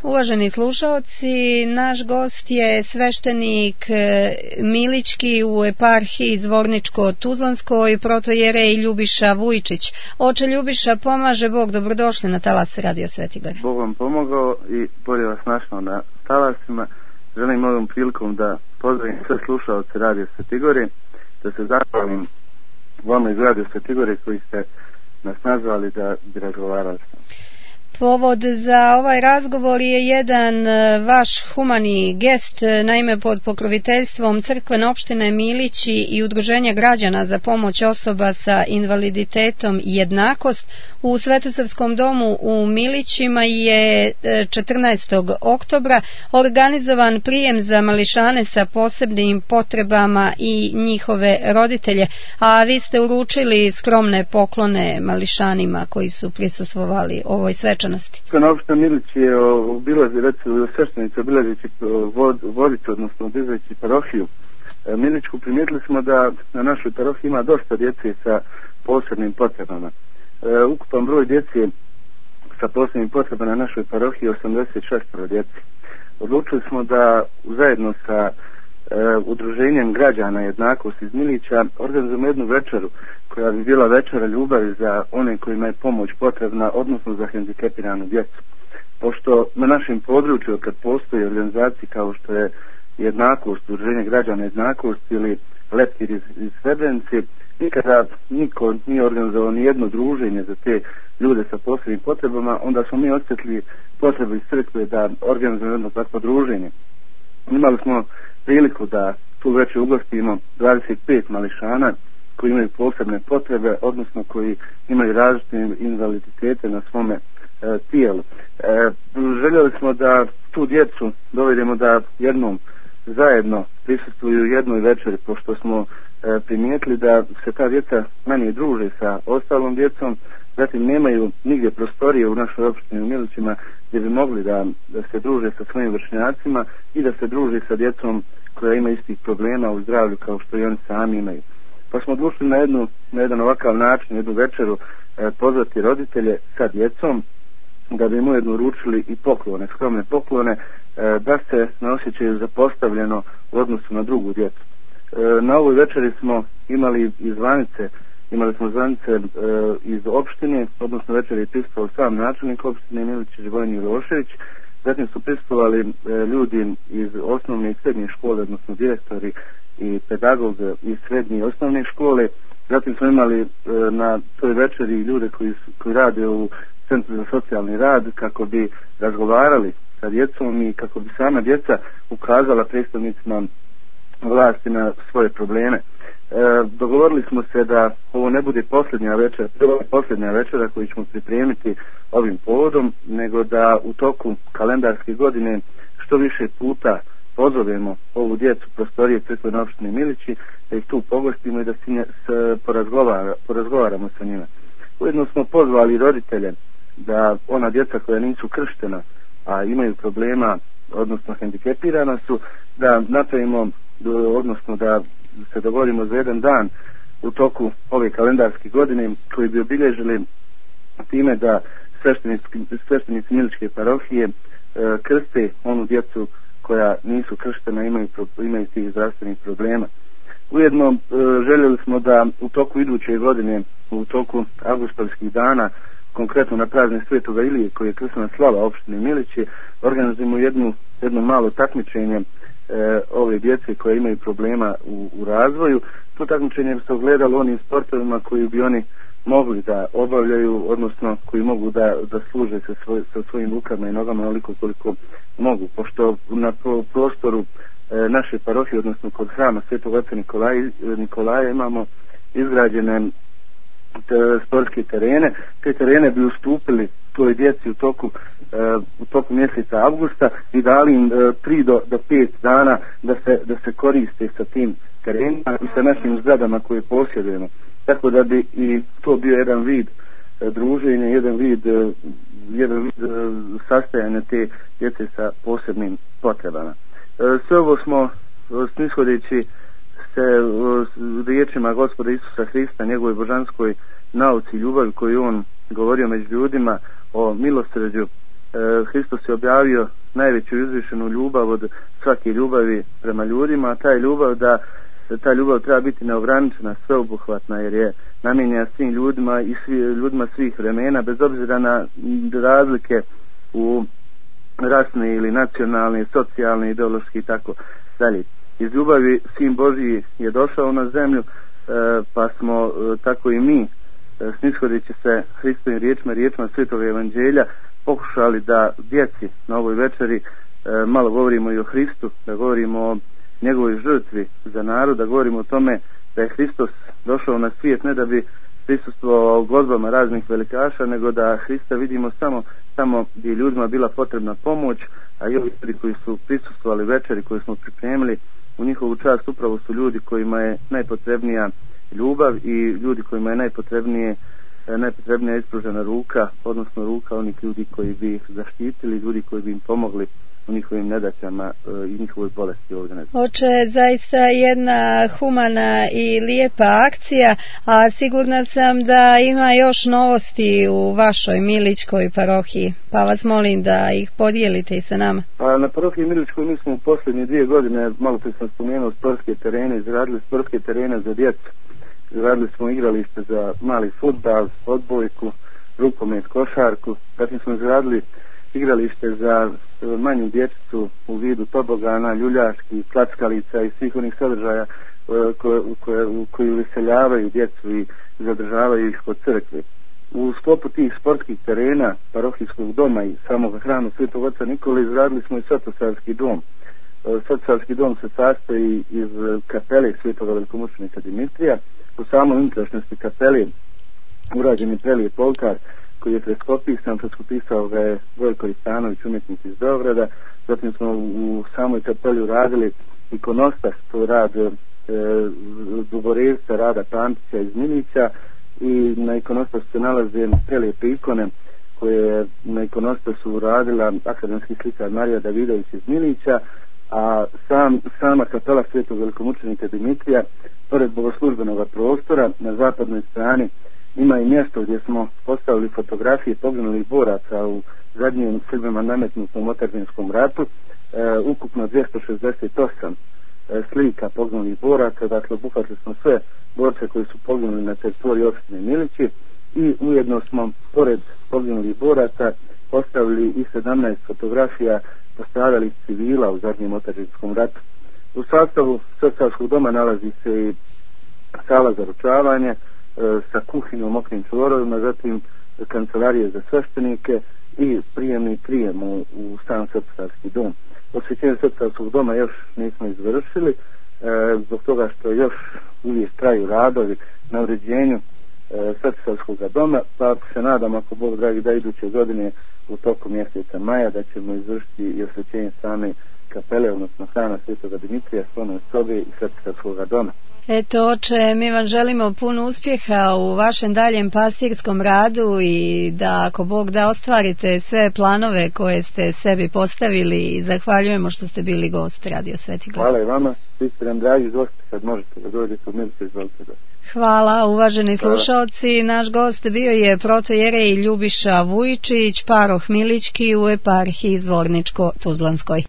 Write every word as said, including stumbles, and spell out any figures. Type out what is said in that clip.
uvaženi slušaoci, naš gost je sveštenik Milićki u eparhiji Zvorničko-Tuzlanskoj, protojerej Ljubiša Vujčić. Oče Ljubiša, pomaže Bog, dobrodošli na talas Radio Sveti Gor. Bog vam pomogao i bolje vas našao na talasima. Želim ovom prilikom da pozdravim sve slušaoce Radio Sveti Gor, da se zahvalim vama iz Radio Sveti Gor koji ste nas nazvali da bi razgovarali. Povod za ovaj razgovor je jedan vaš humani gest, naime pod pokroviteljstvom crkvene opštine Milići i Udruženja građana za pomoć osoba sa invaliditetom Jednakost u Svetosavskom domu u Milićima je četrnaestog oktobra organizovan prijem za mališane sa posebnim potrebama i njihove roditelje, a vi ste uručili skromne poklone mališanima koji su prisustvovali ovoj svečanosti. Crkvena opština Milić je obilazi, recimo sveštenici obilazeći Vodicu, odnosno obilazeći parohiju Milićku, primijetili smo da na našoj parohiji ima dosta djece sa posebnim potrebama. E, ukupan broj djece sa posebnim potrebama na našoj parohiji je osamdeset šest djece. Odlučili smo da zajedno sa e, udruženjem građana Jednakost iz Milića organizujemo jednu večeru koja bi bila večera ljubavi za one kojima je pomoć potrebna, odnosno za hendikepiranu djecu. Pošto na našem području, kad postoji organizacije kao što je Jednakost, udruženje građana Jednakost ili Leptir iz, iz Srebrenice, nikada niko nije organizovao ni jedno druženje za te ljude sa posebnim potrebama, onda smo mi osjetili potrebu iz crkve da organizujemo jedno takvo druženje. Imali smo priliku da tu večer ugostimo dvadeset pet mališana koji imaju posebne potrebe, odnosno koji imaju različite invaliditete na svome e, tijelu. E, željeli smo da tu djecu dovedemo da jednom zajedno prisustvuju jednoj večeri, pošto smo e, primijetili da se ta djeca manje druže sa ostalom djecom, zatim nemaju nigdje prostorije u našoj opštini u Milićima gdje bi mogli da, da se druže sa svojim vršnjacima i da se druže sa djecom koja ima istih problema u zdravlju kao što i oni sami imaju. Pa smo odlučili na, jednu, na jedan ovakav način, jednu večeru e, pozvati roditelje sa djecom da bi im ujedno uručili i poklone, skromne poklone, e, da se ne osjećaju zapostavljeno u odnosu na drugu djecu. E, na ovoj večeri smo imali i zvanice, imali smo zvanice e, iz opštine, odnosno večeri je prisustvovao sam načelnik opštine Milić Živojin Milošević, zatim su prisustvovali e, ljudi iz osnovne i srednje škole, odnosno direktori i pedagog iz srednje i osnovne škole. Zatim smo imali e, na toj večeri ljude koji, koji rade u Centru za socijalni rad kako bi razgovarali sa djecom i kako bi sama djeca ukazala predstavnicima vlasti na svoje probleme. E, dogovorili smo se da ovo ne bude posljednja večera, posljednja večera koju ćemo pripremiti ovim povodom, nego da u toku kalendarske godine što više puta pozovemo ovu djecu prostorije crkvene opštine Milići, da ih tu pogostimo i da se nje, s, porazgovara, porazgovaramo sa njima. Ujedno smo pozvali roditelje da ona djeca koja nisu krštena, a imaju problema, odnosno hendikepirana su, da napravimo, odnosno da se dogovorimo za jedan dan u toku ove kalendarske godine koji bi obilježili time da sveštenici Milićke parohije e, krste onu djecu koja nisu krštena, imaju, imaju tih zdravstvenih problema. Ujedno e, željeli smo da u toku iduće godine, u toku avgustovskih dana, konkretno na praznik Svetoga Ilije koji je krsna slava opštine Milići, organizujemo jednu, jedno malo takmičenje e, ove djece koje imaju problema u, u razvoju. To takmičenje se ogledalo onim sportovima koji bi oni mogli da obavljaju, odnosno koji mogu da, da služe sa, svoj, sa svojim rukama i nogama onoliko koliko mogu, pošto na prostoru e, naše parohije, odnosno kod hrama Svetog oca Nikolaja, Nikolaja imamo izgrađene te, sportske terene. Te terene bi ustupili toj djeci u toku, e, u toku mjeseca avgusta i dali im tri do pet dana da se, da se koriste sa tim terenima i sa našim zgradama koje posjedujemo. Tako da bi i to bio jedan vid e, druženja, jedan vid, e, jedan vid e, sastajanja te djece sa posebnim potrebama. E, sve ovo smo snishodeći se e, riječima Gospoda Isusa Hrista, njegovoj božanskoj nauci i ljubavi koju on govorio među ljudima o milosrđu Hristos je objavio najveću izvišenu ljubav od svake ljubavi prema ljudima, a ta je ljubav da ta ljubav treba biti neograničena, sveobuhvatna, jer je namijenjena svim ljudima i svi, ljudima svih vremena, bez obzira na razlike u rasne ili nacionalne, socijalne, ideološki i tako dalje. Iz ljubavi Sin Božji je došao na zemlju, pa smo tako i mi, snishodeći se Hristovim riječima, riječima Svetog Evanđelja, pokušali da djeci na ovoj večeri malo govorimo i o Hristu, da govorimo o njegovoj žrtvi za narod, da govorimo o tome da je Hristos došao na svijet ne da bi prisustvovao godbama raznih velikaša, nego da Hrista vidimo samo tamo gdje je ljudima bila potrebna pomoć, a i ovi ljudi koji su prisustvovali večeri koju smo pripremili u njihovu čast upravo su ljudi kojima je najpotrebnija ljubav i ljudi kojima je najpotrebnije najpotrebnija ispružena ruka, odnosno ruka onih ljudi koji bi ih zaštitili, ljudi koji bi im pomogli u njihovim nedaćama i njihovoj bolesti ovdje. Oče, zaista jedna humana i lijepa akcija, a sigurna sam da ima još novosti u vašoj Milićkoj parohiji, pa vas molim da ih podijelite i sa nama. Pa na parohiji Milićkoj mi smo u posljednje dvije godine, malo prije sam spomenuo, sportske terene, izradili sportske terene za djecu. Radili smo igralište za mali fudbal, odbojku, rukomet, košarku. Zatim smo izradili igralište za manju dječicu u vidu tobogana, ljuljaški, klackalica i svih onih sadržaja koje, koje, koji uveseljavaju djecu i zadržavaju ih kod crkve. U sklopu tih sportskih terena, parohijskog doma i samog hrama Svetog Oca Nikole izradili smo i Svetosavski dom. Svetosavski dom se sastoji iz kapele Svetoga velikomučenika Dimitrija. U samoj unutrašnjosti kapeli urađen je prelijep oltar koji je freskopisan, freskopisao ga je Vojko Ristanović, umjetnik iz Beograda. Zatim smo u samoj kapeli uradili ikonostas, to je rad e, Duborevca, Rada Pantića iz Milića, i na ikonostasu se nalaze prelijepe ikone koje na ikonostasu uradila akademski slikar Marija Davidović iz Milića, a sam, sama kapela Svetog velikomučenika Dimitrija, pored bogoslužbenog prostora na zapadnoj strani, ima i mjesto gdje smo postavili fotografije poginulih boraca u zadnjem Srbima nametnutom otačinskom ratu, e, ukupno dvjesto šezdeset osam e, slika poginulih boraca, dakle obuhvatili smo sve borce koji su poginuli na teritoriji opštine Milići i ujedno smo pored poginulih boraca postavili i sedamnaest fotografija postradalih civila u zadnjem otačinskom ratu. U sastavu Svetosavskog doma nalazi se i sala za ručavanje e, sa kuhinjom, mokrim čvorovima, zatim kancelarije za sveštenike i prijemni prijem u, u sam Svetosavski dom. Osvećenje Svetosavskog doma još nismo izvršili, e, zbog toga što još uvijek traju radovi na uređenju e, Svetosavskog doma, pa se nadam, ako Bog dragi, da iduće godine u toku mjeseca maja da ćemo izvršiti i osvećenje same kapele, odnosno hrana Svetoga Dimitrija, sklonoj sobe i Svetosavskog doma. Eto, oče, mi vam želimo puno uspjeha u vašem daljem pastirskom radu i da, ako Bog da, ostvarite sve planove koje ste sebi postavili, i zahvaljujemo što ste bili gost Radio Sveti Glas. Hvala i vama, vi ste nam dragi gosti, kad možete da dođete u Milicu, izvolite da. Hvala, uvaženi slušalci. Naš gost bio je protojerej Ljubiša Vujičić, paroh Milićki u eparhiji Zvorničko-Tuzlanskoj.